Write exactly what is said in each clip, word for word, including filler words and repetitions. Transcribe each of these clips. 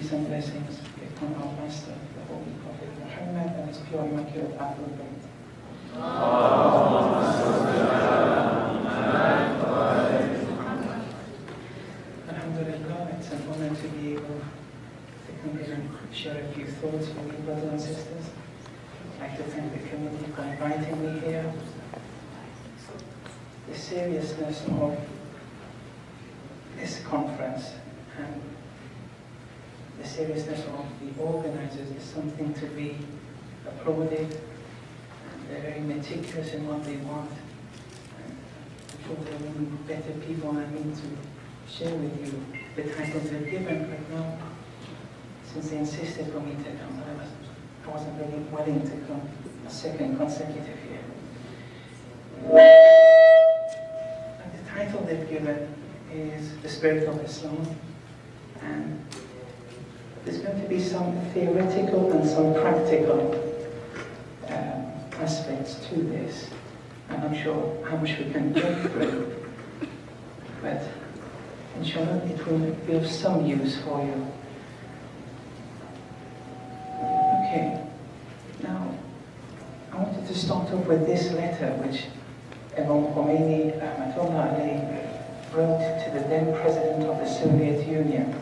peace and blessings be upon our Master, the Holy Prophet Muhammad, and his pure immaculate Ahlul Bayt. Alhamdulillah, it's an honor to be able to come here and share a few thoughts with you, brothers and sisters. I'd like to thank the committee for inviting me here. The seriousness of this conference and the seriousness of the organizers is something to be applauded. And they're very meticulous in what they want. And I'm sure there will be better people I need to share with you the titles they're given right now. Since they insisted for me to come, I, was, I wasn't really willing to come a second consecutive year. And the title they've given is The Spirit of Islam. And there's going to be some theoretical and some practical um, aspects to this. I'm not sure how much we can get through, but inshallah it will be of some use for you. Okay, now I wanted to start off with this letter which Imam Khomeini Rahmatullah alayhi wrote to the then President of the Soviet Union.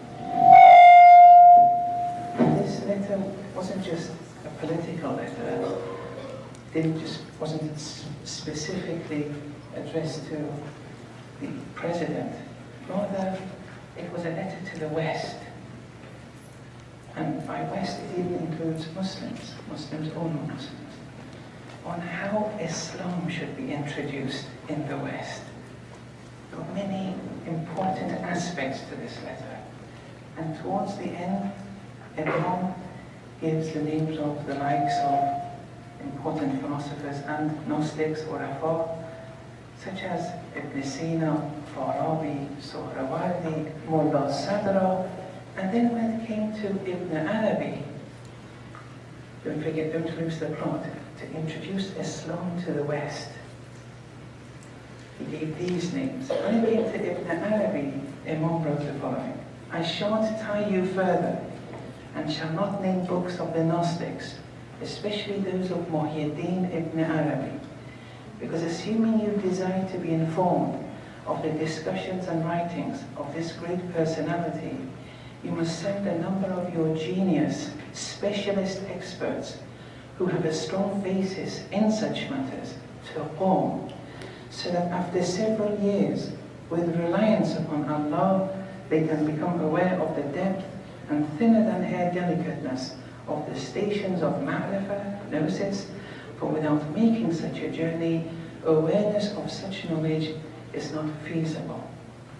This letter wasn't just a political letter. It didn't just wasn't specifically addressed to the president. Rather, it was a letter to the West. And by West, it even includes Muslims, Muslims or non-Muslims, on how Islam should be introduced in the West. There are many important aspects to this letter. And towards the end, Imam gives the names of the likes of important philosophers and Gnostics or Rafa, such as Ibn Sina, Farabi, Sohrawardi, Mullah Sadra, and then when it came to Ibn Arabi, don't forget, don't lose the plot, to introduce Islam to the West. He gave these names. When it came to Ibn Arabi, Imam wrote the following: I shan't tie you further, and shall not name books of the Gnostics, especially those of Muhyiddin ibn Arabi, because assuming you desire to be informed of the discussions and writings of this great personality, you must send a number of your genius, specialist experts who have a strong basis in such matters to Qom, so that after several years, with reliance upon Allah, they can become aware of the depth and thinner than hair delicateness of the stations of ma'rifah, gnosis, for without making such a journey, awareness of such knowledge is not feasible.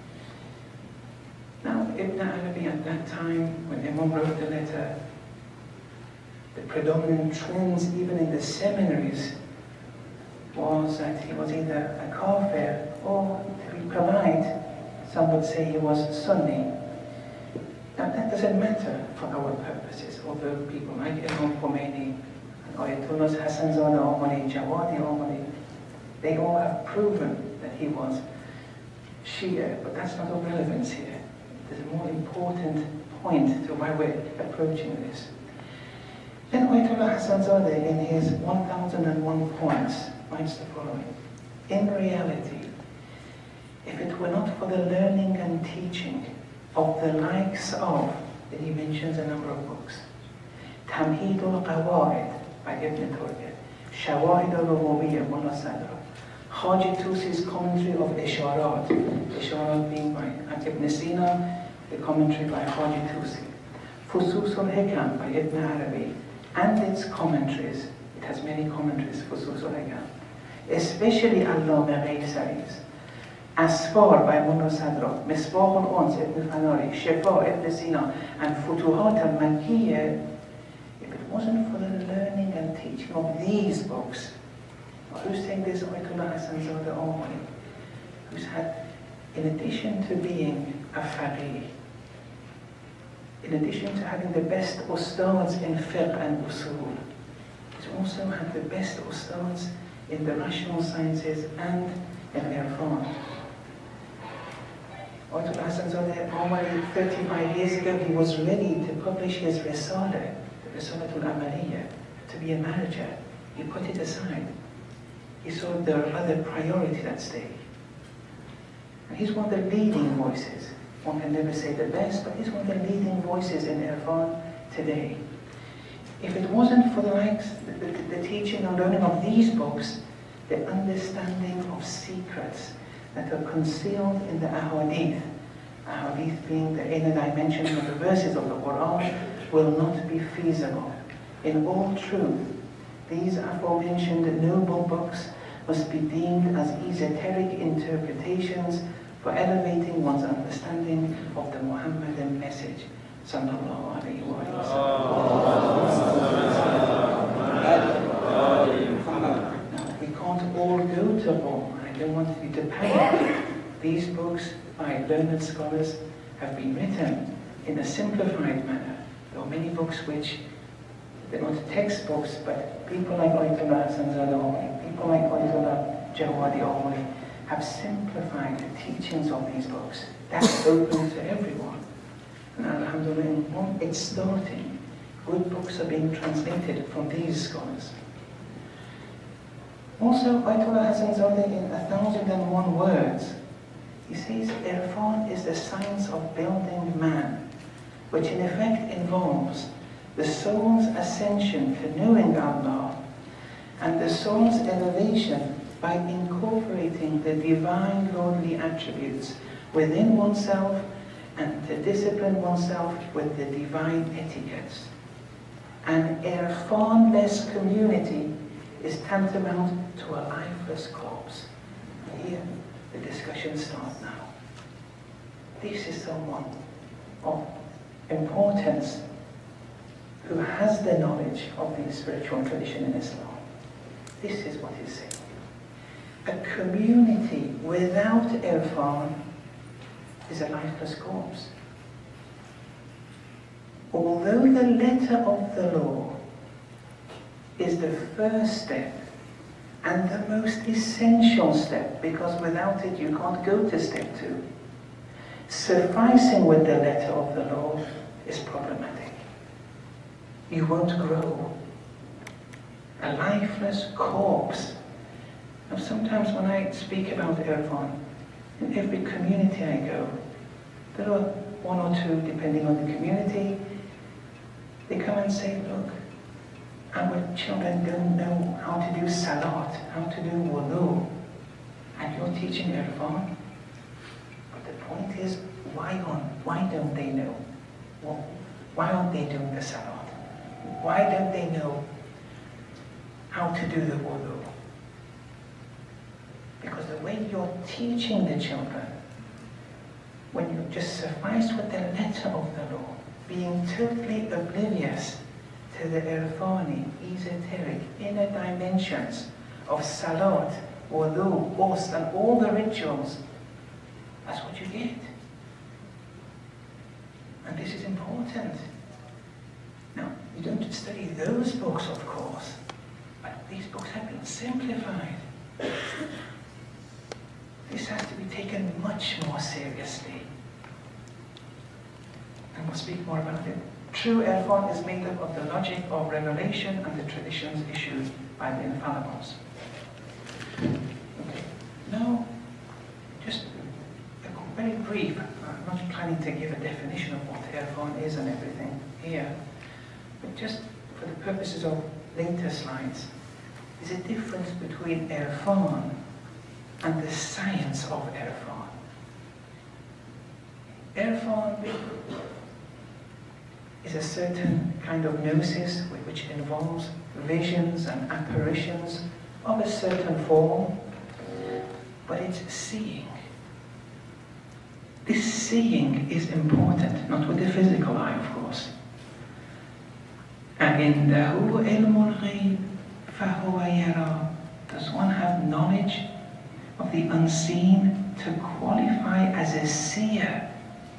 Now, Ibn Arabi at that time, when Imam wrote the letter, the predominant trends even in the seminaries was that he was either a kafir or, to be polite, some would say he was Sunni. Now that doesn't matter for our purposes, although people like Imam Khomeini and Ayatollah Hassanzada Omari, Jawadi Omari, they all have proven that he was Shia, but that's not of relevance here. There's a more important point to why we're approaching this. Then Ayatollah Hassanzadeh, in his one thousand and one points, writes the following: in reality, if it were not for the learning and teaching of the likes of, then he mentions a number of books, Tamheed al-Qawaid by Ibn Turkey, Shawahid al-Rububiyyah, Mullah Sadra, Haji Tusi's commentary of Isharat, Isharat being by Ibn Sina, the commentary by Haji Tusi, Fusus al-Hikam by Ibn Arabi, and its commentaries. It has many commentaries, Fusus al-Hikam, especially Allama Ghaysari's, Asfar by Mullah Sadra, Misbah al-Uns, Ibn Fanari, Shifa, Ibn Sina, and Futuhat al-Makkiyya. If it wasn't for the learning and teaching of these books, who's saying this? Ayatollah Hassanzadeh Omari, who's had, in addition to being a faqih, in addition to having the best ustads in fiqh and usul, he's also had the best ustads in the rational sciences and in irfan. Ayatollah Hassan Zadeh, already thirty-five years ago, he was ready to publish his Risala, the Risalatul Amaliyah, to be a manager. He put it aside. He saw there are other priorities at stake. And he's one of the leading voices. One can never say the best, but he's one of the leading voices in Irfan today. If it wasn't for the likes, the, the, the teaching and learning of these books, the understanding of secrets that are concealed in the ahadith, ahadith being the inner dimensions of the verses of the Quran, will not be feasible. In all truth, these aforementioned noble books must be deemed as esoteric interpretations for elevating one's understanding of the Muhammadan message. Sallallahu alayhi wa sallam. Now, we can't all go to Rome. I don't want you to panic. These books by learned scholars have been written in a simplified manner. There are many books which, they're not textbooks, but people like Ayatollah Hassan Zadeh, people like Ayatollah Jawadi Awali, have simplified the teachings of these books. That's open to everyone. And alhamdulillah, it's starting. Good books are being translated from these scholars. Also, Ayatollah Hassan Zadeh, in A Thousand and One Words, he says Irfan is the science of building man, which in effect involves the soul's ascension to knowing Allah and the soul's elevation by incorporating the divine lordly attributes within oneself and to discipline oneself with the divine etiquettes. An Irfan-less community is tantamount to a lifeless corpse. And here the discussion starts now. This is someone of importance who has the knowledge of the spiritual tradition in Islam. This is what he's saying. A community without Irfan is a lifeless corpse. Although the letter of the law is the first step and the most essential step, because without it you can't go to step two, sufficing with the letter of the law is problematic. You won't grow. A lifeless corpse. Now sometimes when I speak about Irfan, in every community I go, there are one or two, depending on the community, they come and say, look, our children don't know how to do salat, how to do wudu, and you're teaching Irfan. But the point is, why, on, why don't they know? Well, why aren't they doing the salat? Why don't they know how to do the wudu? Because the way you're teaching the children, when you just suffice with the letter of the law, being totally oblivious to the irfani, esoteric, inner dimensions of salat, wudu, ghusl, and all the rituals, that's what you get. And this is important. Now, you don't study those books, of course, but these books have been simplified. This has to be taken much more seriously. And we'll speak more about it. True Irfan is made up of the logic of revelation and the traditions issued by the infallibles. Okay. Now, just a very brief, I'm not planning to give a definition of what Irfan is and everything here, but just for the purposes of later slides, there's a difference between Irfan and the science of Irfan. Irfan is a certain kind of gnosis which involves visions and apparitions of a certain form, but it's seeing. This seeing is important, not with the physical eye, of course. أَعِنْدَهُ عِلْمُ الْغَيْبِ فَهُوَ يَرَى. Does one have knowledge of the unseen to qualify as a seer?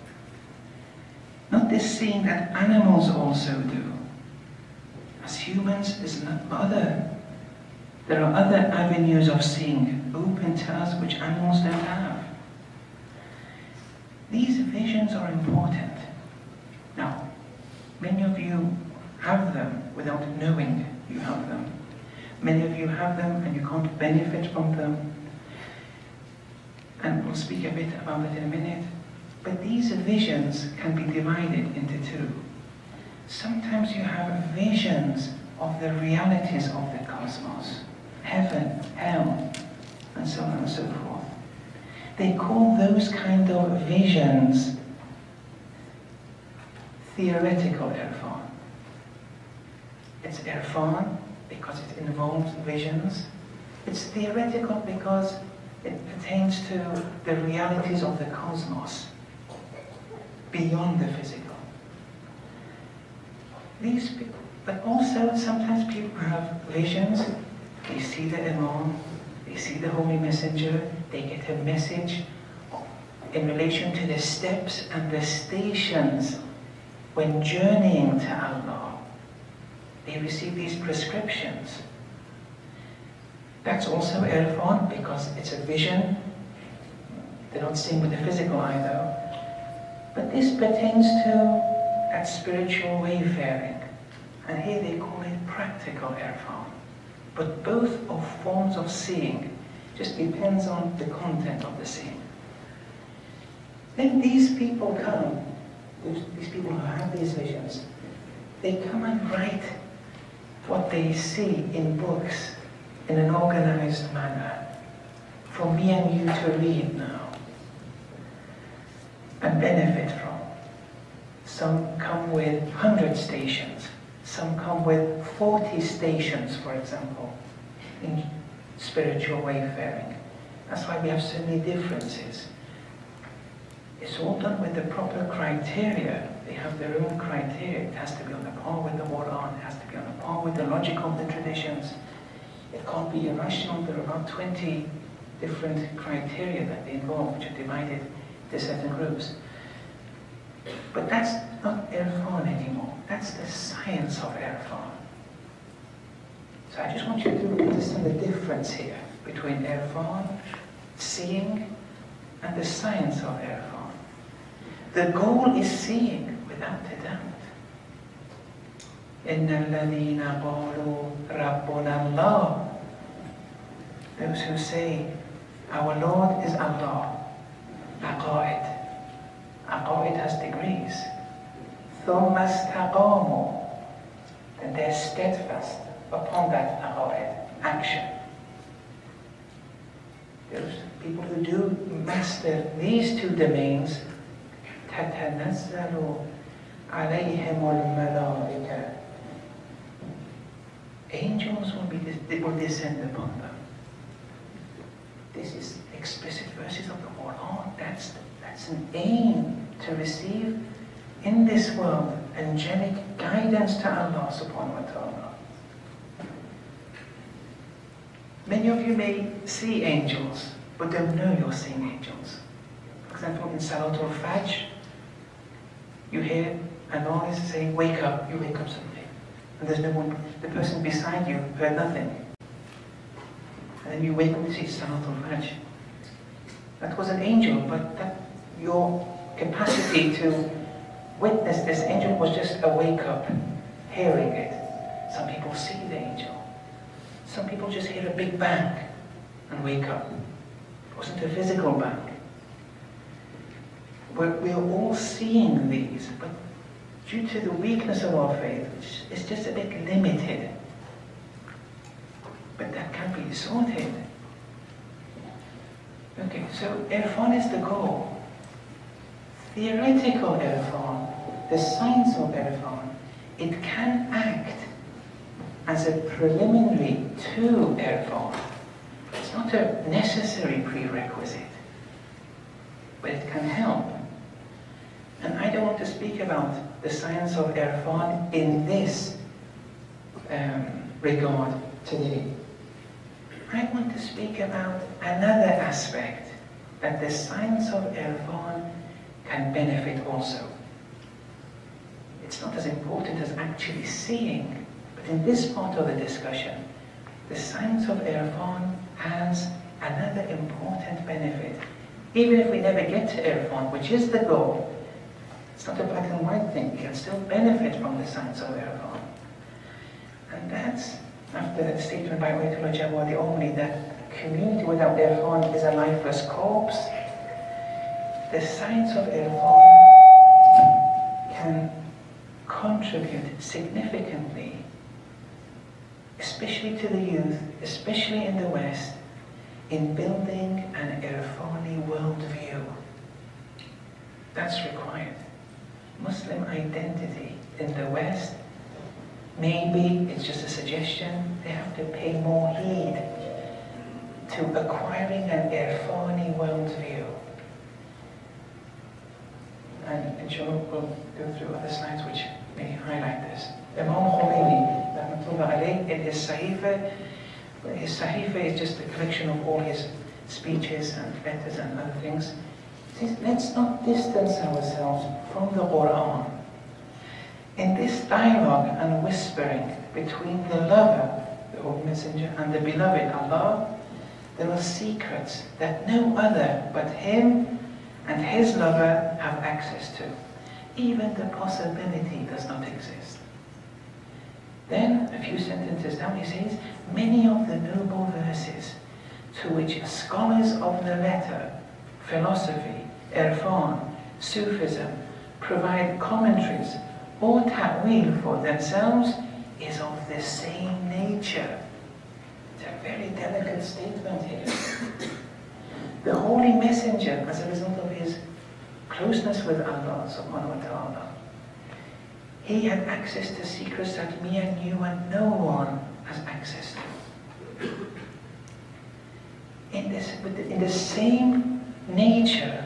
Not this seeing that animals also do. As humans, there's no other. There are other avenues of seeing open to us which animals don't have. These visions are important. Now, many of you have them without knowing you have them. Many of you have them and you can't benefit from them. And we'll speak a bit about it in a minute. But these visions can be divided into two. Sometimes you have visions of the realities of the cosmos, heaven, hell, and so on and so forth. They call those kind of visions theoretical irfan. It's irfan because it involves visions. It's theoretical because it pertains to the realities of the cosmos, beyond the physical. These people, but also sometimes people have visions. They see the Imam, they see the Holy Messenger, they get a message in relation to the steps and the stations when journeying to Allah. They receive these prescriptions. That's also irfan because it's a vision. They're not seeing with the physical eye though. But this pertains to that spiritual wayfaring. And here they call it practical irfan. But both are forms of seeing. Just depends on the content of the seeing. Then these people come, these people who have these visions, they come and write what they see in books in an organized manner for me and you to read now and benefit from. Some come with one hundred stations, some come with forty stations, for example, in spiritual wayfaring. That's why we have so many differences. It's all done with the proper criteria. They have their own criteria. It has to be on the par with the Quran, it has to be on the par with the logic of the traditions. It can't be irrational. There are about twenty different criteria that they involve, which are divided into certain groups. But that's not irfan anymore. That's the science of irfan. So I just want you to understand the difference here between irfan, seeing, and the science of irfan. The goal is seeing, without a doubt. إِنَّ الَّذِينَ قَالُوا رَبُّنَا اللَّهُ. Those who say, our Lord is Allah. Aqa'id. Aqa'id has degrees. ثُمَّ اسْتَقَامُوا. Then they're steadfast upon that aqa'id, action. Those people who do master these two domains, تَتَنَزَّلُ عَلَيْهِمُ الْمَلَائِكَةُ. Angels will, be, they will descend upon them. This is explicit verses of the Quran. That's, that's an aim to receive in this world angelic guidance to Allah subhanahu wa ta'ala. Many of you may see angels, but don't know you're seeing angels. For example, in Salatul Fajr, you hear a noise saying, wake up, you wake up suddenly. And there's no one, the person beside you heard nothing. And then you wake up and see Salatul Fajr. That was an angel, but that, your capacity to witness this angel was just a wake up, hearing it. Some people see the angel. Some people just hear a big bang and wake up. It wasn't a physical bang. We're, we're all seeing these, but due to the weakness of our faith, it's just a bit limited. But that can be sorted. Okay, so irfan is the goal. Theoretical irfan, the science of irfan, it can act as a preliminary to irfan. It's not a necessary prerequisite, but it can help. And I don't want to speak about the science of irfan in this um, regard today. I want to speak about another aspect that the science of irfan can benefit also. It's not as important as actually seeing, but in this part of the discussion, the science of irfan has another important benefit. Even if we never get to Irfan, which is the goal, it's not a black and white thing. We can still benefit from the science of Irfan. And that's, after the statement by Ayatollah Jawadi Omri that a community without Irfan is a lifeless corpse, the science of Irfan can contribute significantly, especially to the youth, especially in the West, in building an Irfani worldview. That's required. Muslim identity in the West, maybe it's just a suggestion, they have to pay more heed to acquiring an Irfani worldview. And inshallah we'll go through other slides which may highlight this. Imam Khomeini, rahmatullah alayh, in his Sahifa, his Sahifa is just a collection of all his speeches and letters and other things. He says, let's not distance ourselves from the Quran. In this dialogue and whispering between the lover, the Holy Messenger, and the beloved Allah, there are secrets that no other but him and his lover have access to. Even the possibility does not exist. Then, a few sentences down, he says, many of the noble verses to which scholars of the letter, philosophy, Irfan, Sufism, provide commentaries or ta'wil for themselves is of the same nature. It's a very delicate statement here. The Holy Messenger, as a result of his closeness with Allah subhanahu wa ta'ala, he had access to secrets that me and you and no one has access to. In, this, in the same nature,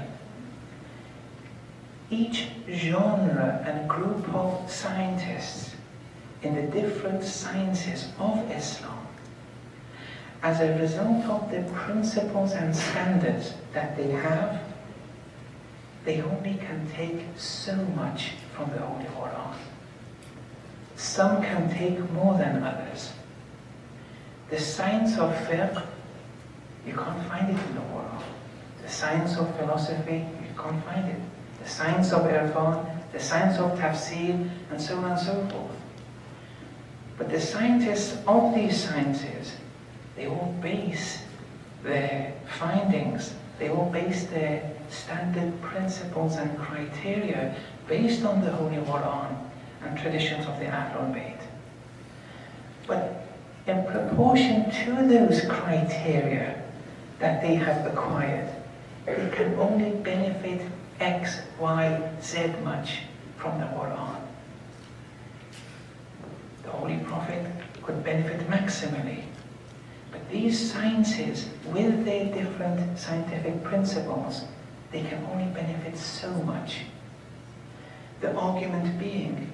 each genre and group of scientists in the different sciences of Islam, as a result of the principles and standards that they have, they only can take so much from the Holy Quran. Some can take more than others. The science of fiqh, you can't find it in the Quran. The science of philosophy, you can't find it. The science of Irfan, the science of tafsir, and so on and so forth. But the scientists of these sciences, they all base their findings, they all base their standard principles and criteria based on the Holy Quran and traditions of the Ahlul Bayt. But in proportion to those criteria that they have acquired, they can only benefit X, Y, Z much from the Quran. The Holy Prophet could benefit maximally. But these sciences, with their different scientific principles, they can only benefit so much. The argument being,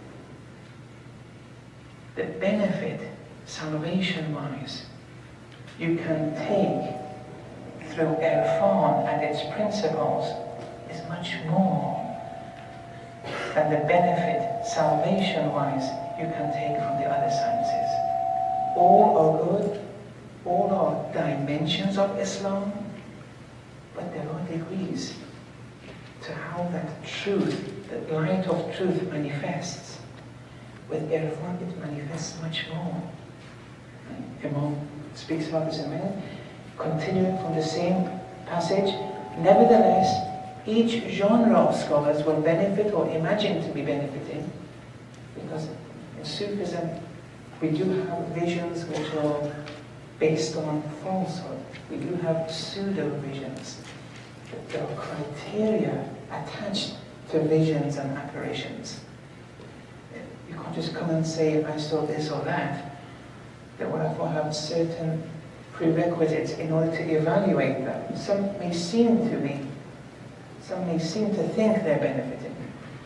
the benefit, salvation-wise, you can take through Irfan and its principles is much more than the benefit, salvation-wise, you can take from the other sciences. All are good, all are dimensions of Islam, but there are degrees to how that truth, the light of truth manifests. With Irfan, it manifests much more. Imam speaks about this in a minute. Continuing from the same passage, nevertheless, each genre of scholars will benefit or imagine to be benefiting, because in Sufism we do have visions which are based on falsehood. We do have pseudo-visions. There are criteria attached to visions and apparitions. You can't just come and say, I saw this or that. There will therefore have certain prerequisites in order to evaluate that. Some may seem to be, some may seem to think they're benefiting,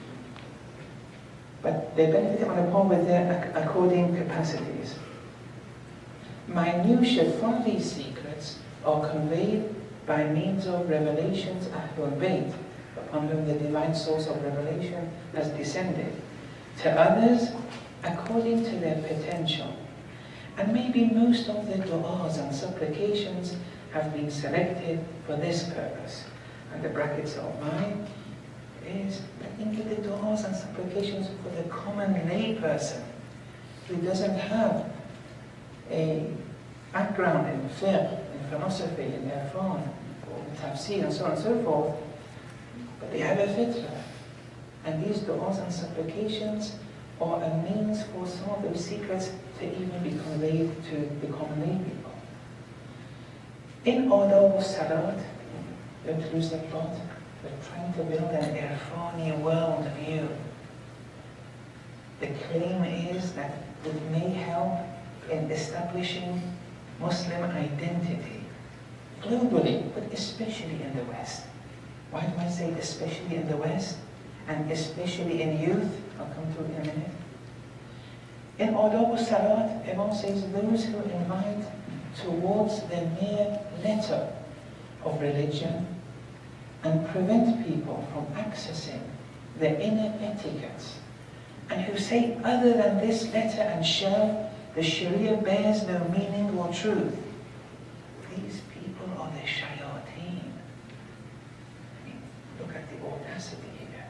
but they're benefiting on a par with their according capacities. Minutiae from these secrets are conveyed by means of revelations Ahlul Bayt, upon whom the divine source of revelation has descended, to others according to their potential. And maybe most of the du'as and supplications have been selected for this purpose, and the brackets of mine, is into the du'as and supplications for the common lay person who doesn't have a background in fiqh, in philosophy, in irfan, or in tafsir, and so on and so forth, but they have a fitrah. And these du'as and supplications are a means for some of those secrets to even be conveyed to the common lay people. In adab al-salat, don't lose that plot. We're trying to build an irfani world view. The claim is that it may help in establishing Muslim identity globally, but especially in the West. Why do I say especially in the West? And especially in youth? I'll come to it in a minute. In adab al-salat, Imam says those who invite towards the mere letter of religion and prevent people from accessing the inner etiquettes, and who say other than this letter and shell, the Sharia bears no meaning or truth. These people are the shayateen. I mean, look at the audacity here.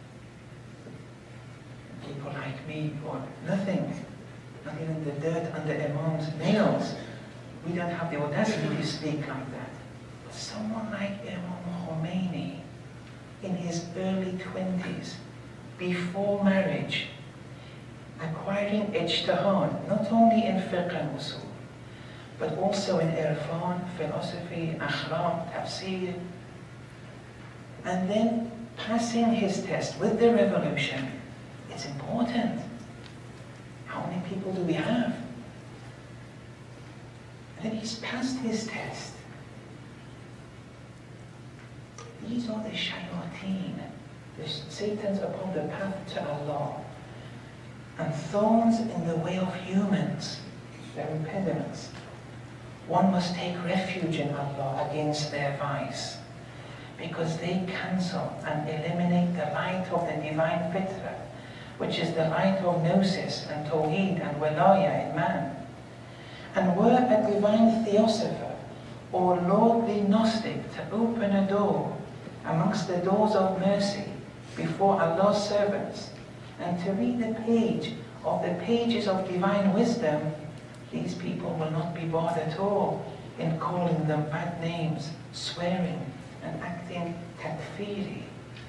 People like me who are nothing, not even the dirt under Imam's nails. We don't have the audacity to speak like that. But someone like Imam Khomeini, in his early twenties, before marriage, acquiring ijtihad, not only in fiqh and usul, but also in irfan, philosophy, akhlaq, tafsir, and then passing his test with the revolution. It's important. How many people do we have? And then he's passed his test. These are the shayateen, the Satans upon the path to Allah, and thorns in the way of humans, their impediments. One must take refuge in Allah against their vice, because they cancel and eliminate the light of the divine fitrah, which is the light of gnosis and tawheed and wilaya in man. And were a divine theosopher or lordly gnostic to open a door amongst the doors of mercy before Allah's servants, and to read the page of the pages of divine wisdom, these people will not be barred at all in calling them bad names, swearing, and acting takfiri.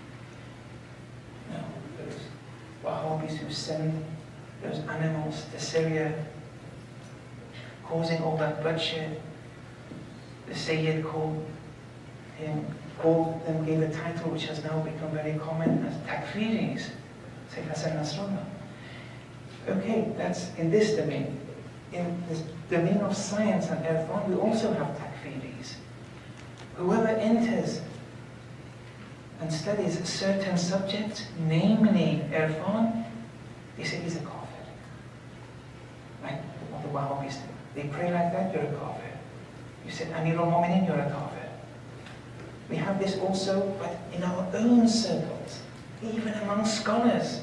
No, those Wahhabis who send those animals to Syria, causing all that bloodshed. The Sayyid called him, called them, gave a title which has now become very common as takfiris, Sayyid Hassan Nasrallah. Okay, that's in this domain. In this domain of science and irfan, we also have takfiris. Whoever enters and studies a certain subject, namely irfan, they say he's a kafir. Like what the Wahhabis do. They pray like that, you're a kafir. You said Amir al-Mu'minin, you're a kafir. We have this also, but in our own circles, even among scholars.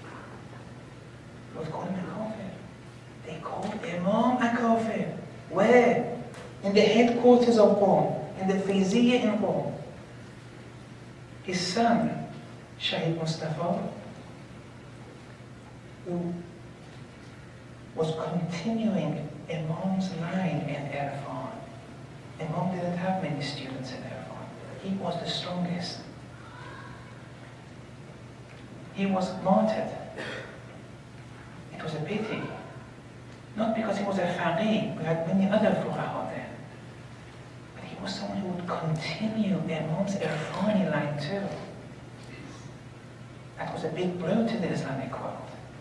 Don't call him a kafir. They called Imam a kafir. Where? In the headquarters of Qom, in the Fiziyya in Qom. His son, Shahid Mustafa, who was continuing Imam's line in irfan. Imam didn't have many students in irfan. He was the strongest. He was martyred. It was a pity. Not because he was a faqih, we had many other fuqaha there. But he was someone who would continue Imam's irfani line too. That was a big blow to the Islamic world.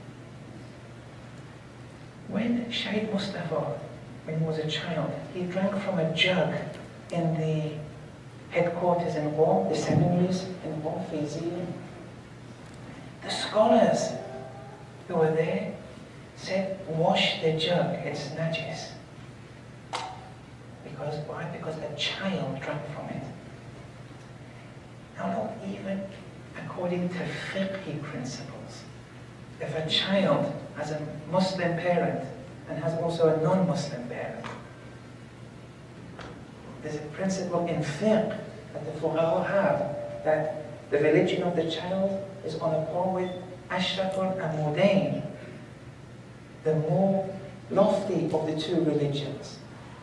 When Shahid Mustafa, when he was a child, he drank from a jug in the headquarters in Qom, the seminaries in Qom, Fiziyya. The scholars who were there said, wash the jug, it's najis. Because why? Because a child drank from it. Now look, even according to fiqhi principles, if a child has a Muslim parent and has also a non-Muslim parent, there's a principle in fiqh that the Fuqaha have, that the religion of the child is on a par with Ashraful Amudain, the more lofty of the two religions.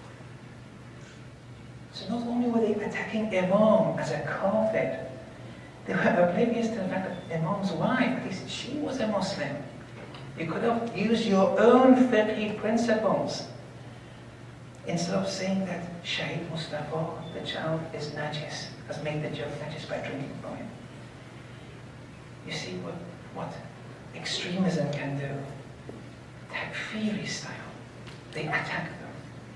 So not only were they attacking Imam as a kafir, they were oblivious to the fact that Imam's wife, at least she was a Muslim. You could have used your own fiqh principles instead of saying that Shaykh Mustafa, the child, is najis, has made the joke najis by drinking from him. You see what, what extremism can do. Takfiri style. They attack them.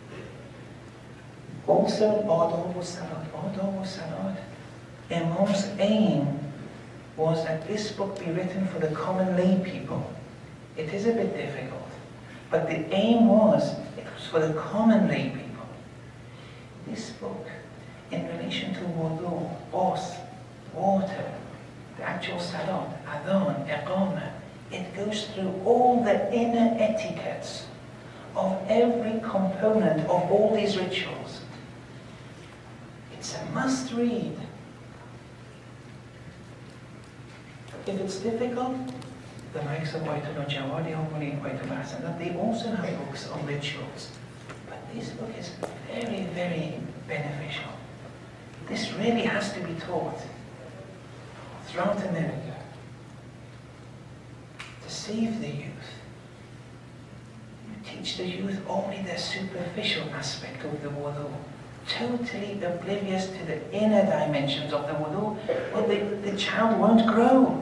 Also, Adab wa Salat. Adab wa Salat. Imam's aim was that this book be written for the common lay people. It is a bit difficult, but the aim was, it was for the common lay people. This book, in relation to wudu, ghusl, water, the actual salat, adhan, iqamah, it goes through all the inner etiquettes of every component of all these rituals. It's a must read. If it's difficult, the likes of Baytullah Jawadi, hopefully Baytullah Hasan, they also have books on rituals. But this book is very, very beneficial. This really has to be taught throughout America to save the youth. You teach the youth only the superficial aspect of the wudu, totally oblivious to the inner dimensions of the wudu, well, the, the child won't grow.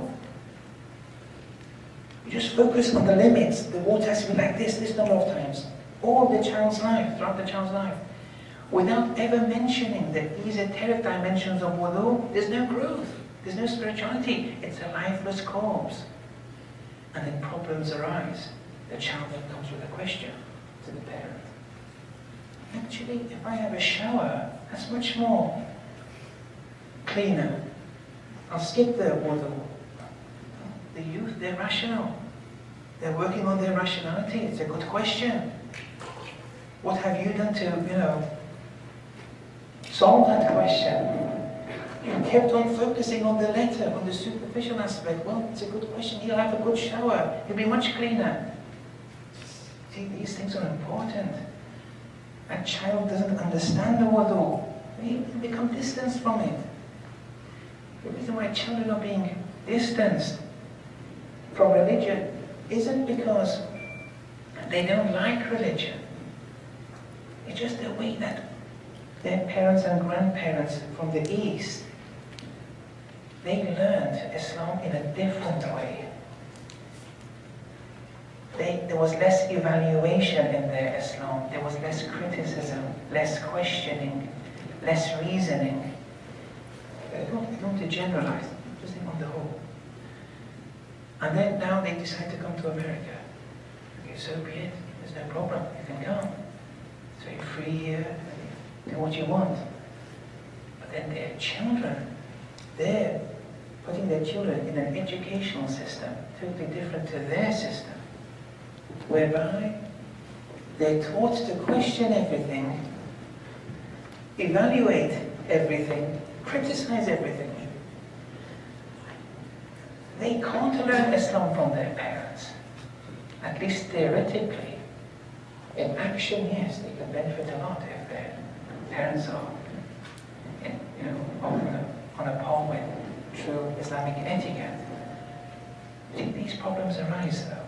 You just focus on the limits. The water has to be like this, this number of times. All the child's life, throughout the child's life. Without ever mentioning the esoteric dimensions of wudu, there's no growth. There's no spirituality. It's a lifeless corpse. And then problems arise. The child then comes with a question to the parent. Actually, if I have a shower, that's much more cleaner. I'll skip the wudu. The youth, they're rational. They're working on their rationality. It's a good question. What have you done to, you know, solve that question? You kept on focusing on the letter, on the superficial aspect. Well, it's a good question. He'll have a good shower. He'll be much cleaner. See, these things are important. A child doesn't understand the wudu. They become distanced from it. The reason why children are being distanced from religion isn't because they don't like religion. It's just the way that their parents and grandparents from the East, they learned Islam in a different way. They, there was less evaluation in their Islam. There was less criticism, less questioning, less reasoning. I don't, I don't want to generalize, just think on the whole. And then now they decide to come to America. Okay, so be it. There's no problem. You can come. It's very free here. Do what you want. But then their children, they're putting their children in an educational system totally different to their system, whereby they're taught to question everything, evaluate everything, criticize everything. They can't learn Islam from their parents, at least theoretically. In action, yes, they can benefit a lot if their parents are, in, you know, on a, on a par with true Islamic etiquette. See, these problems arise, though.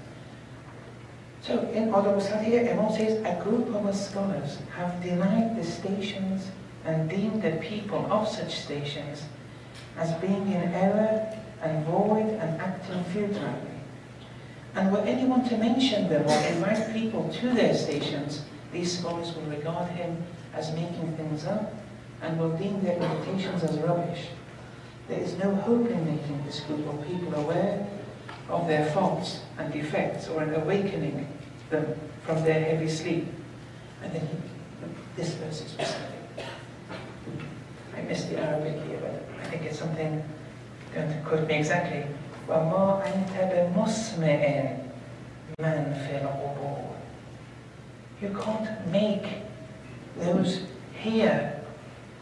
So, in Adab wa Salat here, Imam says, a group of scholars have denied the stations and deemed the people of such stations as being in error and void and acting futilely. And were anyone to mention them or invite people to their stations, these scholars will regard him as making things up and will deem their invitations as rubbish. There is no hope in making this group of people aware of their faults and defects or in awakening them from their heavy sleep. And then he, this verse is recited. I missed the Arabic here, but I think it's something. Don't quote me exactly. وَمَا أَنْتَ بِمُسْمِعٍ مَنْ فِي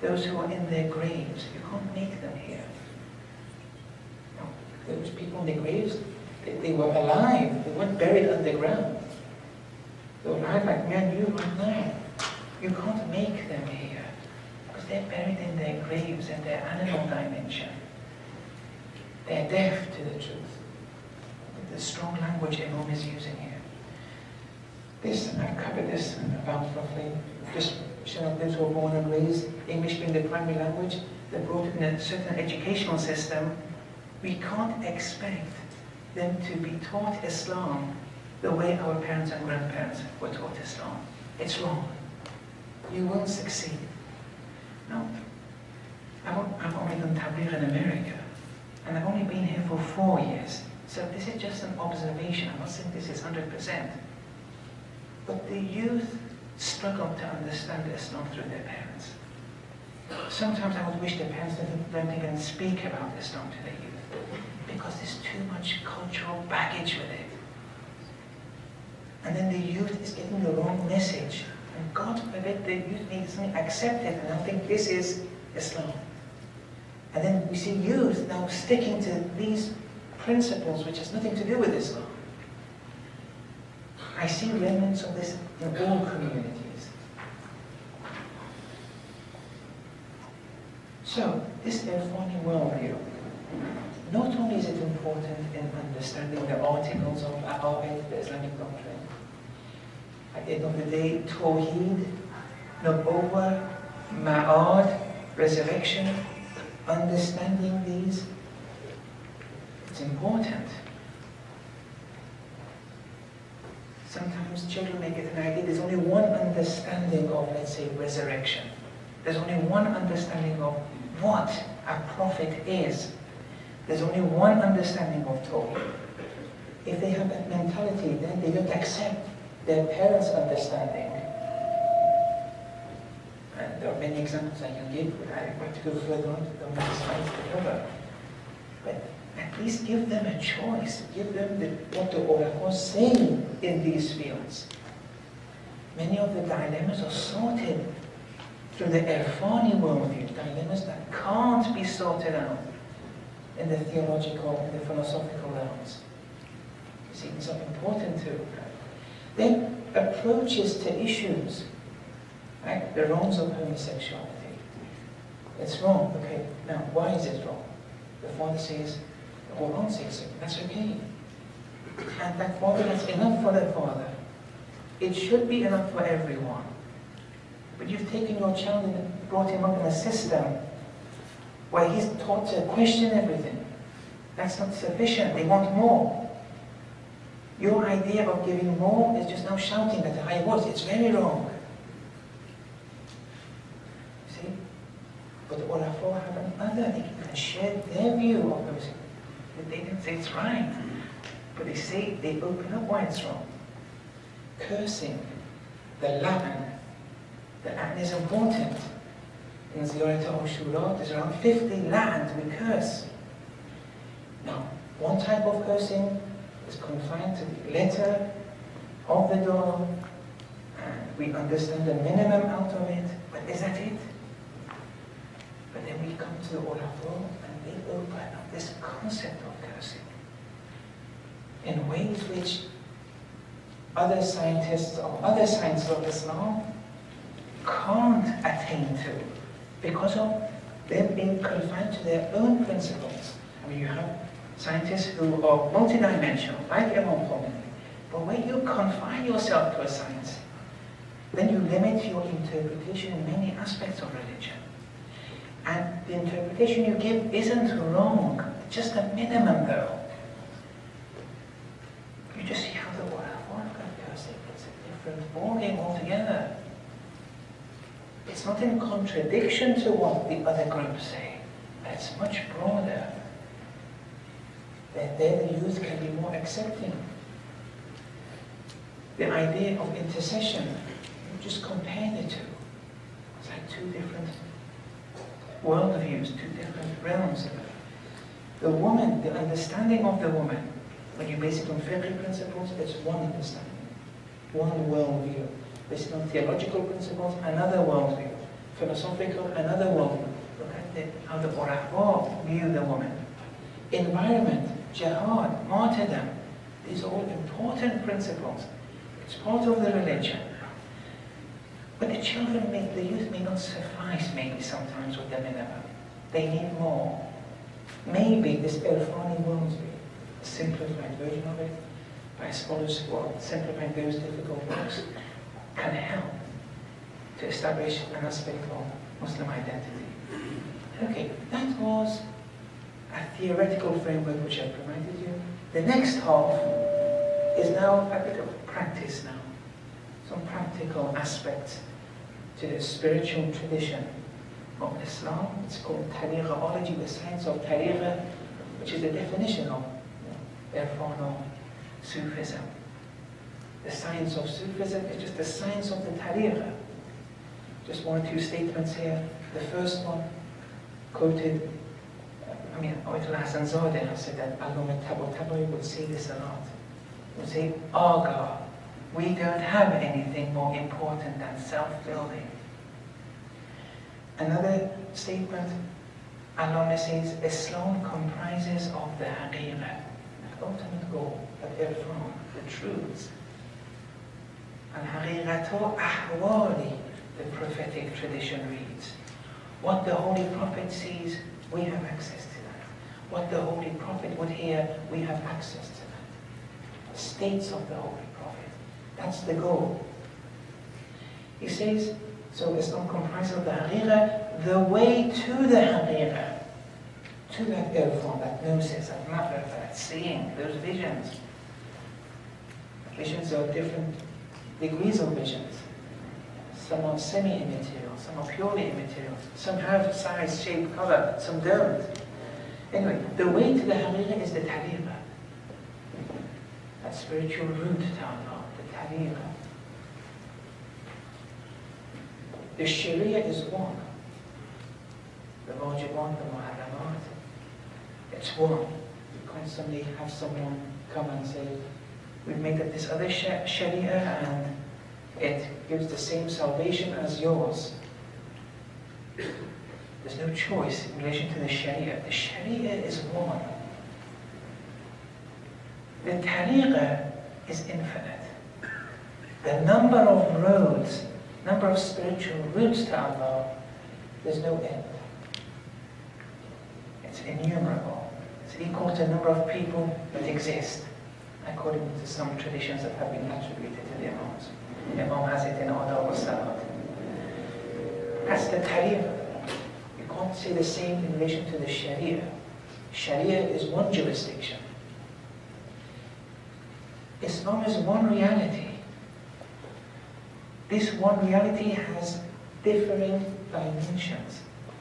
those who are in their graves. You can't make them here. No, those people in their graves, they, they were alive. They weren't buried underground. They were alive like me and you right now. You can't make them here, because they're buried in their graves in their animal dimension. They're deaf to the truth. The strong language Imam is using here. This, I've covered this about roughly, just showing those who are born and raised, English being the primary language, they're brought in a certain educational system. We can't expect them to be taught Islam the way our parents and grandparents were taught Islam. It's wrong. You won't succeed. No. I've only done Tabligh in America, and I've only been here for four years. So this is just an observation. I'm not saying this is one hundred percent. But the youth struggle to understand Islam through their parents. Sometimes I would wish their parents don't even speak about Islam to their youth, because there's too much cultural baggage with it. And then the youth is getting the wrong message. And God forbid the youth needs to accept it and I think this is Islam. And then we see youth now sticking to these principles which has nothing to do with Islam. I see remnants of this in all communities. So, this Irfani worldview, not only is it important in understanding the articles of Aqaid, the Islamic doctrine, at the end of the day, Tawheed, Nubuwwah, Ma'ad, resurrection, understanding these, it's important. Sometimes children may get an idea, there's only one understanding of, let's say, resurrection. There's only one understanding of what a prophet is. There's only one understanding of Tawheed. If they have that mentality, then they don't accept their parents' understanding. And there are many examples I can give, but I want to go further on to the slides to cover. But at least give them a choice. Give them the, what the ulama say in these fields. Many of the dilemmas are sorted through the Irfani worldview, dilemmas that can't be sorted out in the theological, in the philosophical realms. You see, these are important too. Then approaches to issues, right? The wrongs of homosexuality. It's wrong, okay. Now, why is it wrong? The father says, the Quran says so, that's okay. And that father, that's enough for the father. It should be enough for everyone. But you've taken your child and brought him up in a system where he's taught to question everything. That's not sufficient, they want more. Your idea of giving more is just now shouting at a high voice. It's very wrong. See? But the ulama have another, they can share their view of those. They didn't say it's right. But they say, they open up why it's wrong. Cursing, the la'an. The la'an is important. In Ziyarat al-Ashura, there's around fifty la'ans we curse. Now, one type of cursing is confined to the letter of the dua, and we understand the minimum out of it, but is that it? But then we come to the ulama and they open up this concept of cursing in ways which other scientists or other sciences of Islam can't attain to because of them being confined to their own principles. I mean, you have scientists who are multidimensional, like Imam Khomeini. But when you confine yourself to a science, then you limit your interpretation in many aspects of religion. And the interpretation you give isn't wrong, just a minimum though. You just see how the world goes. It's a different ballgame altogether. It's not in contradiction to what the other groups say, but it's much broader. That there the youth can be more accepting. The idea of intercession, you just compare the two. It's like two different worldviews, two different realms. The woman, the understanding of the woman, when you base it on fiqh principles, it's one understanding, one worldview. Based on theological principles, another worldview. philosophical and other world. Look at the, how the Urahwa view the woman. Environment, jihad, martyrdom, these are all important principles. It's part of the religion. But the children, may, the youth may not suffice maybe sometimes with the minimum. They need more. Maybe this Irfani Wilmsby, a simplified version of it, by scholars who are simplifying those difficult works, can help to establish an aspect of Muslim identity. Okay, that was a theoretical framework which I provided you. The next half is now a bit of practice now. Some practical aspects to the spiritual tradition of Islam. It's called Tariqahology, the science of Tariqah, which is the definition of you know, Irfan or Sufism. The science of Sufism is just the science of the Tariqah. Just one or two statements here. The first one, quoted, I mean, Ayatollah Hassan Zadeh has said that Allama Tabatabai would say this a lot. He would say, Aga, we don't have anything more important than self-building. Another statement, Allama says, Islam comprises of the haqiqah, the ultimate goal of Irfan, the truths. Al-haqiqatu ahwali, the prophetic tradition reads. What the Holy Prophet sees, we have access to that. What the Holy Prophet would hear, we have access to that. The states of the Holy Prophet. That's the goal. He says, so Islam comprises of the haqiqah, the way to the haqiqah, to that irfan, that gnosis, that ma'rifah, that seeing, those visions. Visions are different degrees of visions. Some are semi-immaterial, some are purely immaterial, some have size, shape, color, some don't. Anyway, the way to the haqiqah is the tariqah. That spiritual route to Allah, the tariqah. The sharia is one. The wajibat, the muharramat, it's one. You constantly have someone come and say, we've made up this other sharia and it gives the same salvation as yours. There's no choice in relation to the sharia. The sharia is one. The tariqah is infinite. The number of roads, number of spiritual routes to Allah, there's no end. It's innumerable. It's equal to the number of people that exist, according to some traditions that have been attributed to the Imams. Imam has it in Adab al-Salat. That's the tariqah. You can't say the same in relation to the sharia. Sharia is one jurisdiction. Islam is one reality. This one reality has differing dimensions.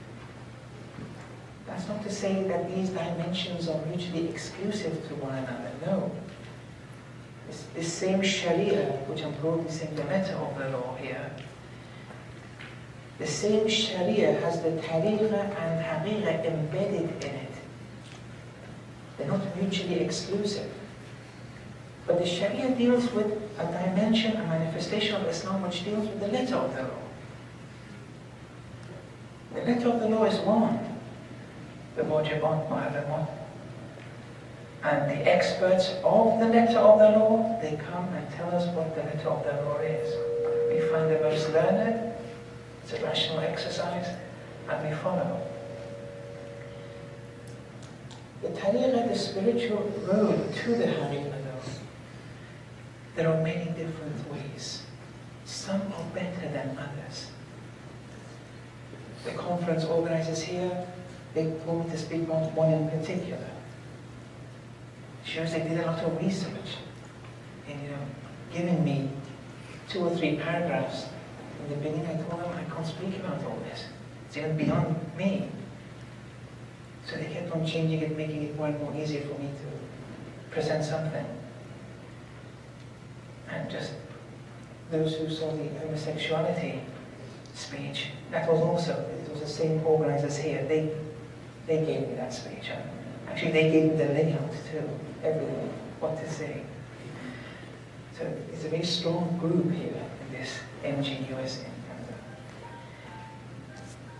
That's not to say that these dimensions are mutually exclusive to one another. No. This, this same sharia, which I'm broadly saying the letter of the law here, the same sharia has the tariqah and haqiqah embedded in it. They're not mutually exclusive. But the sharia deals with a dimension, a manifestation of Islam which deals with the letter of the law. The letter of the law is one. The wajibat, muharramat. And the experts of the letter of the law, they come and tell us what the letter of the law is. We find the most learned, it's a rational exercise, and we follow. The tariqah, the spiritual road to the haqiqah, there are many different ways. Some are better than others. The conference organizers here, they told me to speak about one in particular. It shows they did a lot of research in, you know, giving me two or three paragraphs. In the beginning I told them I can't speak about all this. It's even beyond me. So they kept on changing it, making it more and more easier for me to present something. And just those who saw the homosexuality speech, that was also, it was the same organizers here. They, they gave me that speech. And actually, they gave me the layout too, everything, what to say. So it's a very strong group here in this M G U S in Canada.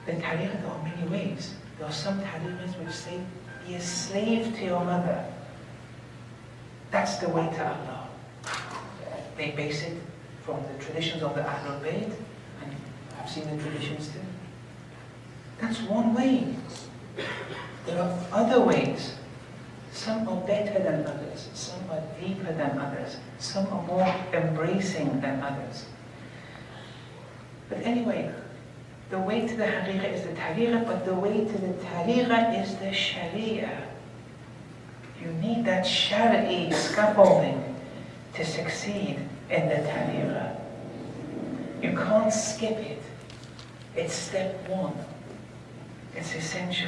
the tariqah, there are many ways. There are some tariqahs which say, be a slave to your mother. That's the way to Allah. They base it from the traditions of the Ahlul Bayt, and I've seen the traditions too. That's one way. There are other ways. Some are better than others. Some are deeper than others. Some are more embracing than others. But anyway, the way to the haqiqah is the tariqah, but the way to the tariqah is the sharia. You need that shari'i scaffolding to succeed in the tariqah. You can't skip it. It's step one. It's essential.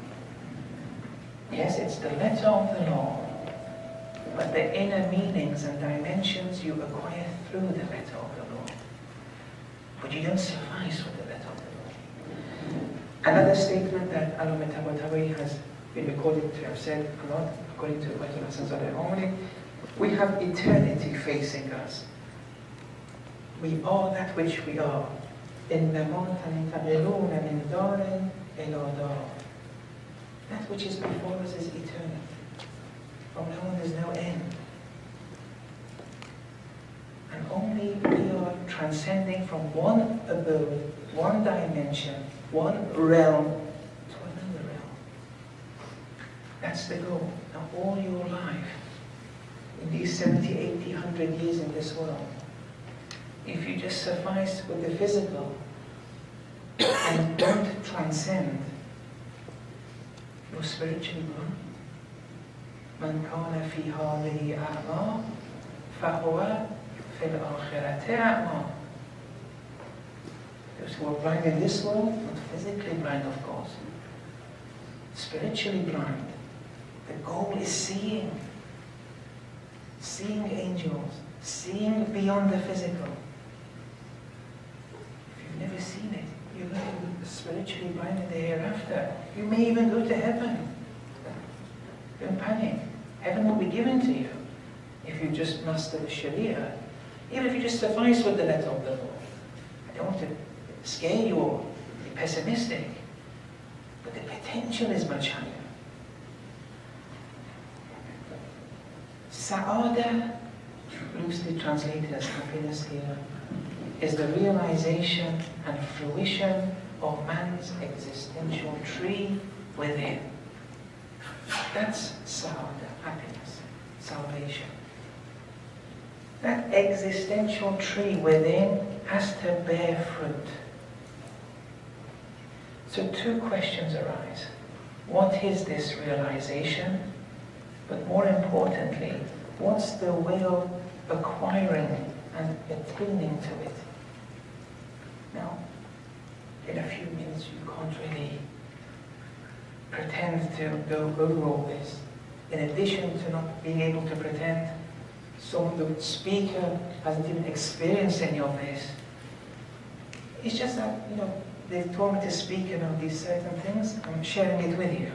Yes, it's the letter of the law, but the inner meanings and dimensions you acquire through the letter of the law. But you don't suffice with the letter of the law. Another statement that Allama Tabatabai has been recorded to have said a lot, according to Ayatollah Hassan Zadeh Omri, we have eternity facing us. We are that which we are. إِنَّمَا تَنْتَقِلُونَ مِنْ دَارٍ إِلَى دَارٍ. That which is before us is eternity. From now on there's no end. And only we are transcending from one abode, one dimension, one realm to another realm. That's the goal. Now all your life, in these seventy, eighty, one hundred years in this world, if you just suffice with the physical and don't transcend, you're spiritually blind. من كان في هذه أعمى فهو في الآخرة أعمى. Those who are blind in this world, not physically blind of course, spiritually blind. The goal is seeing. Seeing angels, seeing beyond the physical. If you've never seen it, you're going to be spiritually blind in the hereafter. You may even go to heaven. Don't panic. Heaven will be given to you if you just master the Sharia. Even if you just suffice with the letter of the law. I don't want to scare you or be pessimistic, but the potential is much higher. Sa'ada, loosely translated as happiness here, is the realization and fruition of man's existential tree within. That's Sa'ada, happiness, salvation. That existential tree within has to bear fruit. So two questions arise. What is this realization? But more importantly, what's the way of acquiring and attaining to it? Now, in a few minutes you can't really pretend to go over all this. In addition to not being able to pretend, some the speaker hasn't even experienced any of this. It's just that, you know, they told me to speak about these certain things, I'm sharing it with you.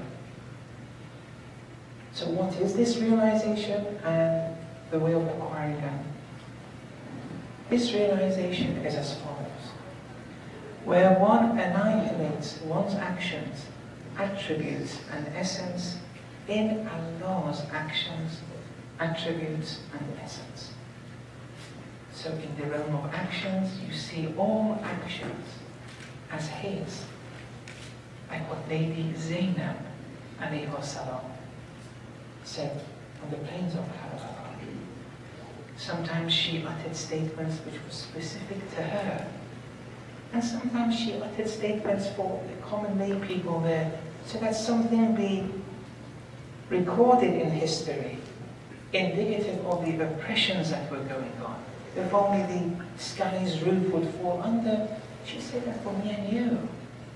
So what is this realization and the way of acquiring them? This realization is as follows. Where one annihilates one's actions, attributes and essence in Allah's actions, attributes and essence. So in the realm of actions, you see all actions as His. Like what Lady Zainab alayhi salam said on the plains of Karbala. Sometimes she uttered statements which were specific to her, and sometimes she uttered statements for the common lay people there, so that something be recorded in history, indicative of the oppressions that were going on. If only the sky's roof would fall under, she said that for me and you.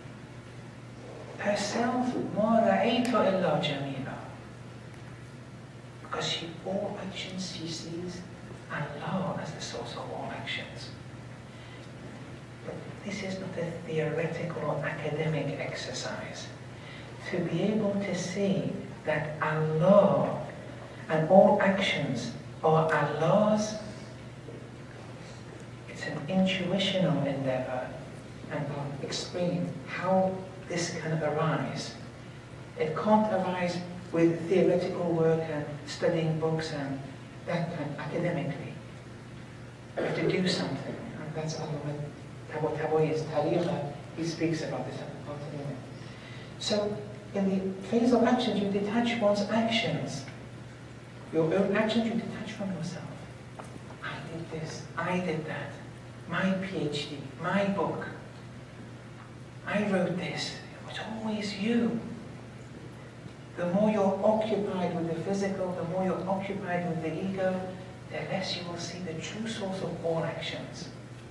Herself, مَا رَأَيْتُ إِلَّا جَمِيلًا. Because she, all actions she sees Allah as the source of all actions. But this is not a theoretical or academic exercise. To be able to see that Allah and all actions are Allah's, it's an intuitional endeavor. and I'll explain how this can arise. It can't arise with theoretical work and studying books and that kind academically. You have to do something, and that's Allama Tabataboi's Tariqa. He speaks about this. So, in the phase of actions, you detach one's actions. Your own actions you detach from yourself. I did this, I did that. My PhD, my book. I wrote this. It's always you. The more you're occupied with the physical, the more you're occupied with the ego, the less you will see the true source of all actions.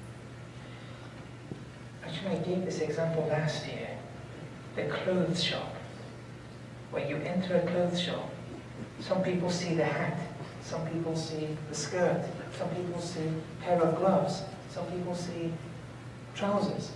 Actually, I gave this example last year. The clothes shop. When you enter a clothes shop, some people see the hat, some people see the skirt, some people see a pair of gloves, some people see trousers.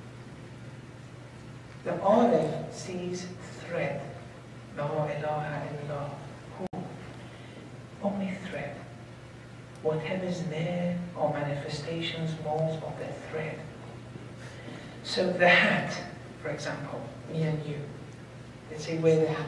The Arif sees thread. La ilaha illallah. Who? Only thread. Whatever's there are manifestations, molds of the thread. So the hat, for example, me and you, let's say wear the hat.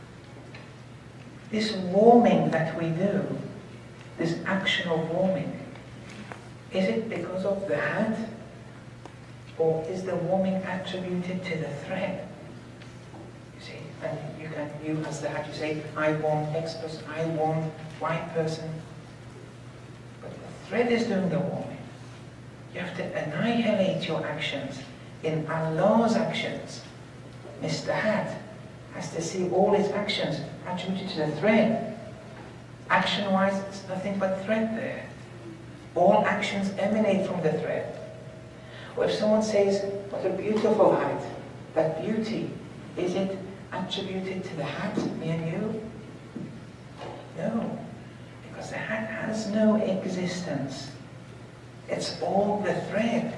This warming that we do, this action of warming, is it because of the hat? Or is the warming attributed to the thread? You see, and you can, you as the hat, you say, I warm X person, I warm Y person. But the thread is doing the warming. You have to annihilate your actions in Allah's actions. Mister Hat has to see all his actions attributed to the thread. Action-wise, it's nothing but thread there. All actions emanate from the thread. Or if someone says, what a beautiful hat, that beauty, is it attributed to the hat, me and you? No, because the hat has no existence. It's all the thread.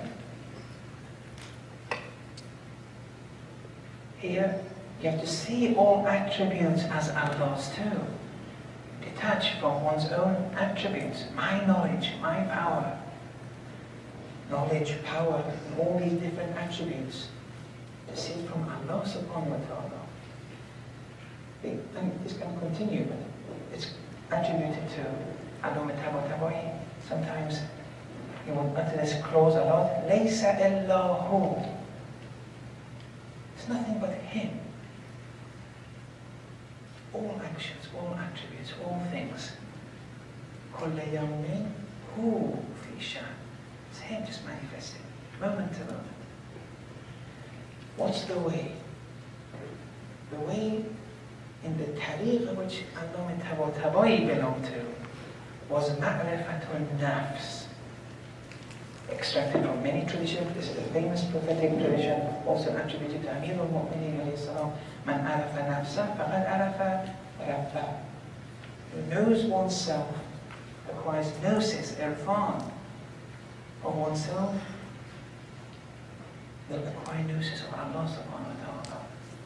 Here, you have to see all attributes as Allah's too. Detach from one's own attributes, my knowledge, my power. Knowledge, power, and all these different attributes. To see it from Allah subhanahu wa ta'ala. And this can continue, but it's attributed to Allama Tabatabai. Sometimes he will utter this clause a lot. Laysa illahu. It's nothing but him. All actions, all attributes, all things. Kulla yawmin hu fi shan. It's him just manifesting, moment to moment. What's the way? The way in the tariq which Allama Tabatabai belonged to was ma'rifatul nafs. Extracted from many traditions. This is a famous prophetic tradition, also attributed to Amir al-Mu'mineen alayhi salam. Man arafa nafsa, faqad arafa rabba. Who knows oneself, acquires gnosis, irfan, of oneself, they'll acquire gnosis of Allah subhanahu wa ta'ala.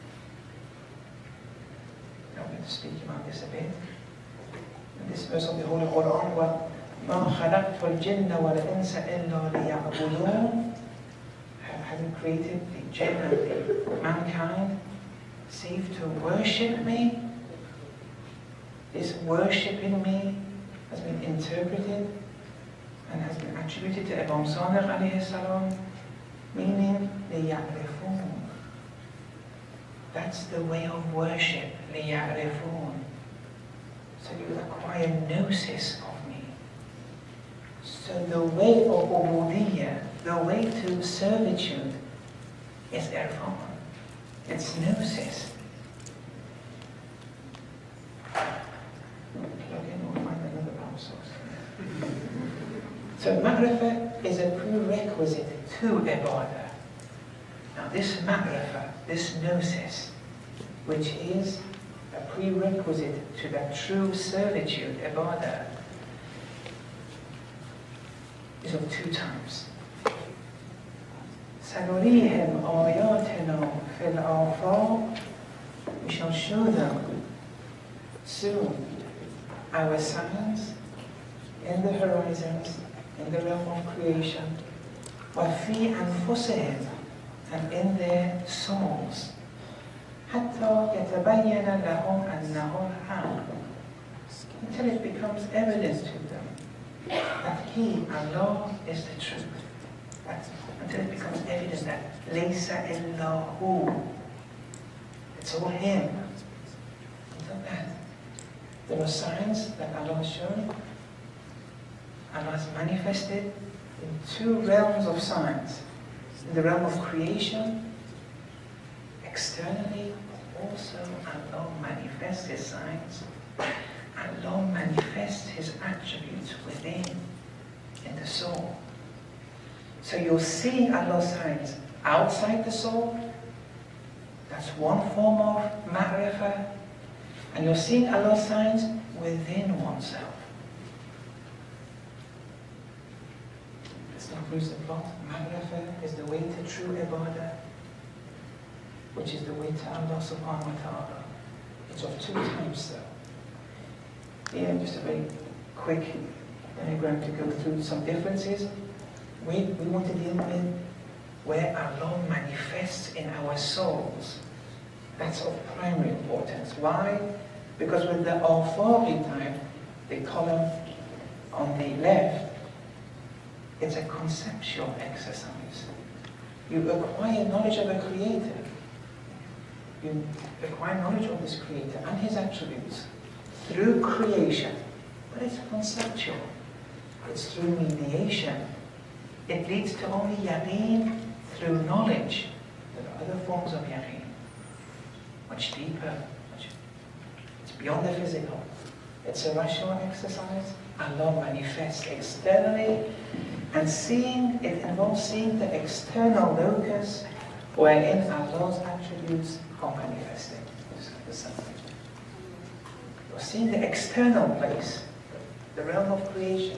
I'm going to speak about this a bit. In this verse of the Holy Quran, what مَا خَلَقْتُ الْجِنَّ وَالْإِنسَ إِلَّا لِيَعْبُدُونَ. Having created the jinn and the mankind, save to worship me. This worshiping me has been interpreted and has been attributed to Imam Sadiq alayhi salam, meaning لِيَعْرِفُونَ. That's the way of worship, لِيَعْرِفُونَ. So you acquire gnosis of me. So the way of ubudiyyah, the way to servitude, is irfan. It's gnosis. Plug in or find another power source. So ma'rifah is a prerequisite to ibadah. Now this ma'rifah, this gnosis, which is a prerequisite to that true servitude, ibadah, is of two types. سَنُرِيهِمْ آيَاتِنَا فِي الْآفَاقِ. We shall show them soon our signs in the horizons, in the realm of creation. وَفِي أَنفُسِهِمْ. and in their souls. حتى يتبين لهم أنه الحق, until it becomes evident to them that He, Allah, is the truth. That's, until it becomes evident that ليس إلا هو, it's all Him. Until that, there are signs that Allah has shown. Allah has manifested in two realms of signs. In the realm of creation, externally, also Allah manifests His signs. Allah manifests His attributes within, in the soul. So you're seeing Allah's signs outside the soul. That's one form of ma'rifah. And you're seeing Allah's signs within oneself. Let's not lose the plot. Ma'rifah is the way to true ibadah, which is the way to Allah subhanahu wa ta'ala. It's of two types though. Here, just a very quick diagram to go through some differences. We, we want to deal with where Allah manifests in our souls. That's of primary importance. Why? Because with the al-Faghi type, the column on the left, it's a conceptual exercise. You acquire knowledge of a creator. You acquire knowledge of this creator and his attributes through creation. But it's conceptual. It's through mediation. It leads to only yaqeen through knowledge. There are other forms of yaqeen, much deeper. Much, it's beyond the physical. It's a rational exercise. Allah manifests externally, and seeing, it involves seeing the external locus wherein Allah's attributes are manifested. You're seeing the external place, the realm of creation.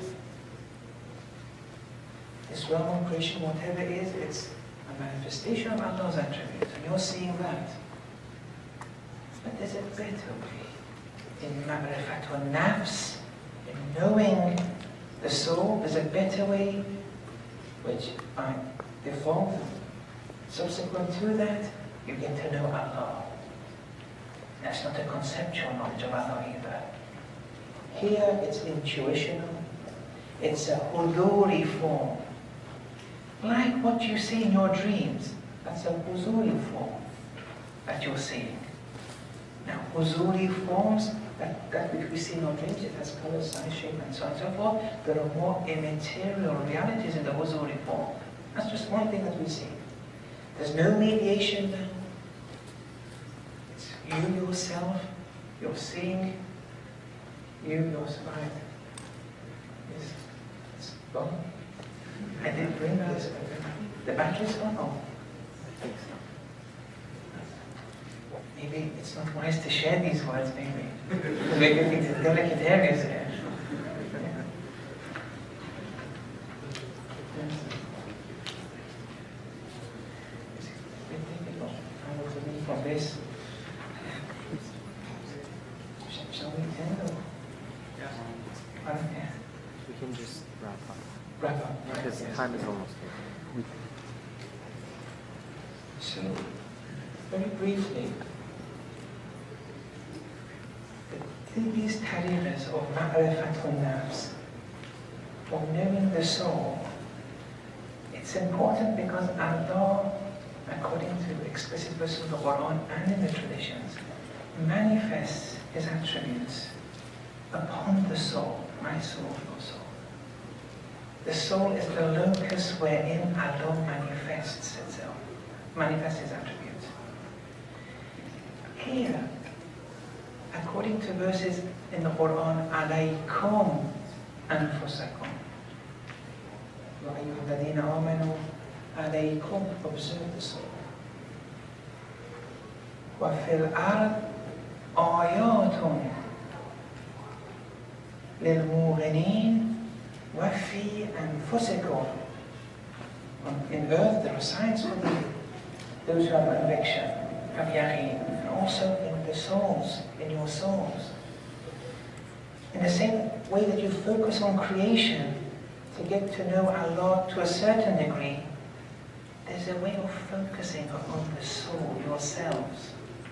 This realm of creation, whatever it is, it's a manifestation of Allah's attributes, and you're seeing that. But there's a better way. In ma'rifatul nafs, in knowing the soul, there's a better way, which by default, subsequent to that, you get to know Allah. That's not a conceptual knowledge of Allah either. Here, it's intuitional. It's a huduri form. Like what you see in your dreams. That's a huzuri form that you're seeing. Now, huzuri forms, that, that which we see in our dreams, it has color, size, shape, and so on and so forth. There are more immaterial realities in the huzuri form. That's just one thing that we see. There's no mediation now. It's you yourself, you're seeing, you yourself. Right. It's, it's gone. I didn't bring this. The battery's gone? Oh. Maybe it's not wise to share these words, maybe. Because we're getting to delicate areas here. It's a bit difficult. I will leave from this. Shall we end or? Yeah. Yeah. We can just wrap up. Wrap up, right? Because Yes. time is almost here. So, very briefly, these tariqas of ma'rifatul nafs, of knowing the soul, it's important because Allah, according to explicit verses of the Quran and in the traditions, manifests His attributes upon the soul, my soul, your soul. The soul is the locus wherein Allah manifests itself, manifests His attributes. Here, according to verses in the Quran, alaykum anfusakum. Ya ayyuhalladhina amanu, alaykum, observe the soul. Wa fil ard ayatun lil mughinin wa fi anfusikum. In earth there are signs for the, those who have conviction, have yaqeen, and also in the souls, in your souls. In the same way that you focus on creation to get to know Allah to a certain degree, there's a way of focusing upon the soul, yourselves.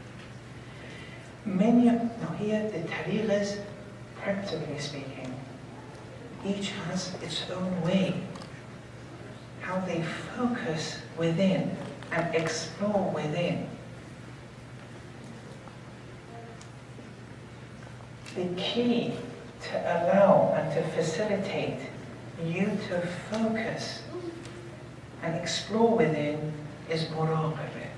Many, now here the tariqas, practically speaking, each has its own way, how they focus within and explore within. The key to allow and to facilitate you to focus and explore within is muraqabah.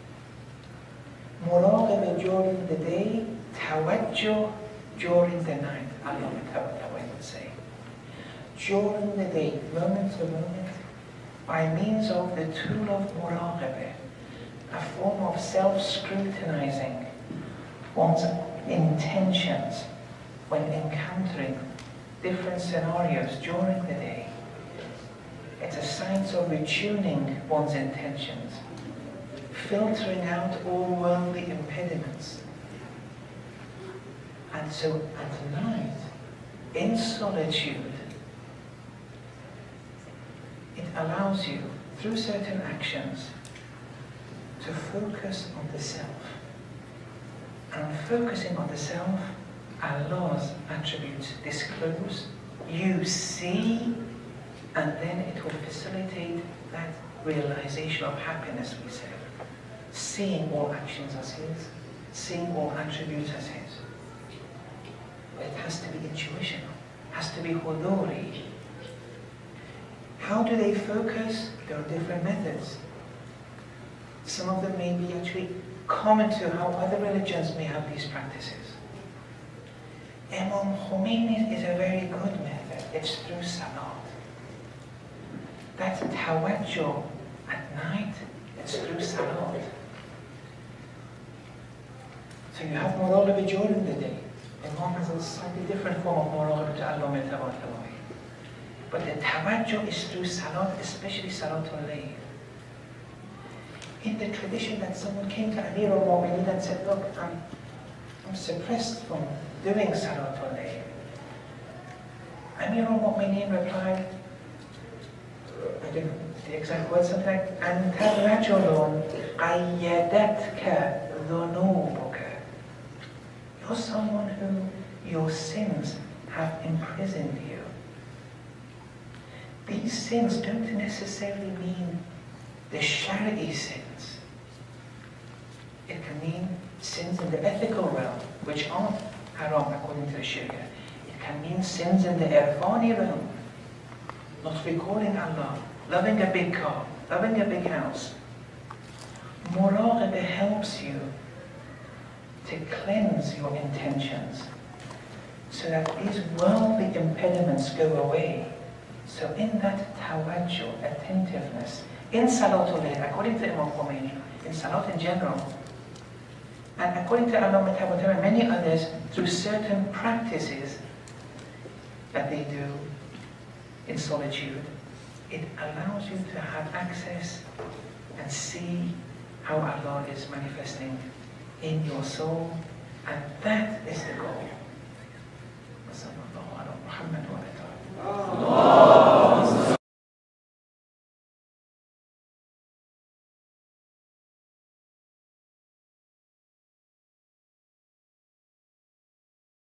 Muraqabah during the day, tawajjuh during the night, Allah would say. During the day, moment to moment, by means of the tool of muraqabah, a form of self-scrutinizing one's intentions when encountering different scenarios during the day. It's a science of retuning one's intentions, filtering out all worldly impediments. And so at night, in solitude, it allows you, through certain actions, to focus on the self. And focusing on the self, Allah's attributes disclose, you see, and then it will facilitate that realization of happiness, we say. Seeing all actions as His, seeing all attributes as His. But it has to be intuitional, has to be huduri. How do they focus? There are different methods. Some of them may be actually common to how other religions may have these practices. Imam Khomeini is a very good method. It's through salat. That's tawajjuh at night. It's through salat. So you have muraqabah during the day. Imam has a slightly different form of muraqabah to Allah Tabaraka. But the tawajjuh is through salat, especially salatul layl. In the tradition that someone came to Amir al-Mu'mineen and said, look, I'm, I'm suppressed from doing salatul layl. Amir al-Mu'mineen replied, I don't know the exact words, something like, أَنْتَ رَجُلٌ قَيَّدَتْكَ ذُنُوبُكَ. You're someone who your sins have imprisoned you. These sins don't necessarily mean the Shari'i sins. It can mean sins in the ethical realm, which aren't haram according to the Sharia. It can mean sins in the irfani realm, not recalling Allah, loving a big car, loving a big house. Muraqabah helps you to cleanse your intentions so that these worldly impediments go away. So in that tawajjuh, attentiveness, in Salatul Layl, according to Imam Khomeini, in Salat in general, and according to Allama Tabatabai and many others, through certain practices that they do in solitude, it allows you to have access and see how Allah is manifesting in your soul, and that is the goal.